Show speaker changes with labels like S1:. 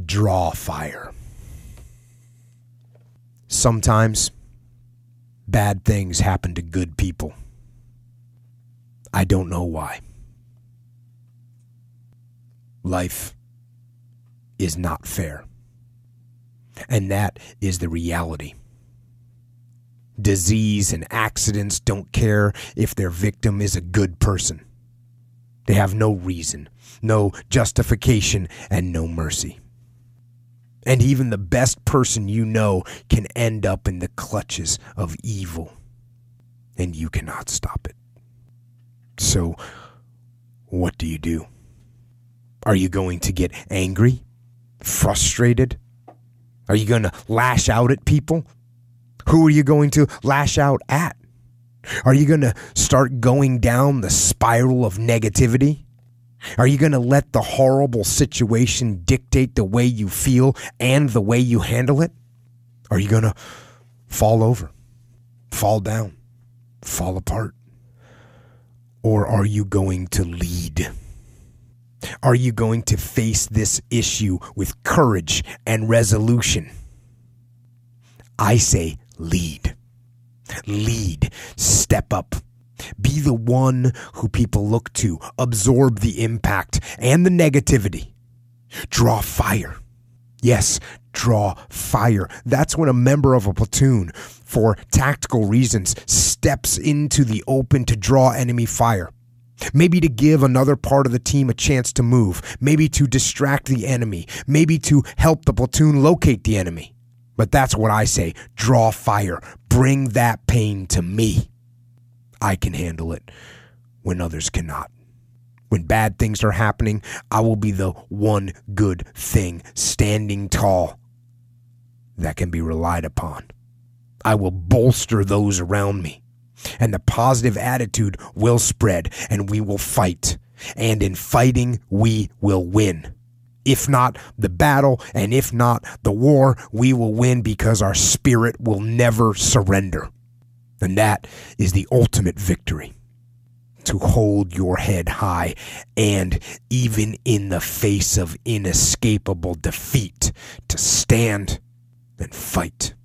S1: draw fire. Sometimes bad things happen to good people. I don't know why. Life is not fair. And that is the reality. Disease and accidents don't care if their victim is a good person. They have no reason, no justification, and no mercy. And even the best person you know can end up in the clutches of evil, and you cannot stop it. So, what do? Are you going to get angry? Frustrated? Are you going to lash out at people? Who are you going to lash out at? Are you going to start going down the spiral of negativity? Are you going to let the horrible situation dictate the way you feel and the way you handle it? Are you going to fall over, fall down, fall apart? Or are you going to lead? Are you going to face this issue with courage and resolution? I say lead. Lead. Step up. Be the one who people look to. Absorb the impact and the negativity. Draw fire. Yes, draw fire. That's when a member of a platoon, for tactical reasons, steps into the open to draw enemy fire. Maybe to give another part of the team a chance to move. Maybe to distract the enemy. Maybe to help the platoon locate the enemy. But that's what I say. Draw fire. Bring that pain to me. I can handle it when others cannot. When bad things are happening, I will be the one good thing standing tall that can be relied upon. I will bolster those around me, and the positive attitude will spread, and we will fight. And in fighting, we will win. If not the battle, and if not the war, we will win because our spirit will never surrender. And that is the ultimate victory. To hold your head high, and even in the face of inescapable defeat, to stand and fight.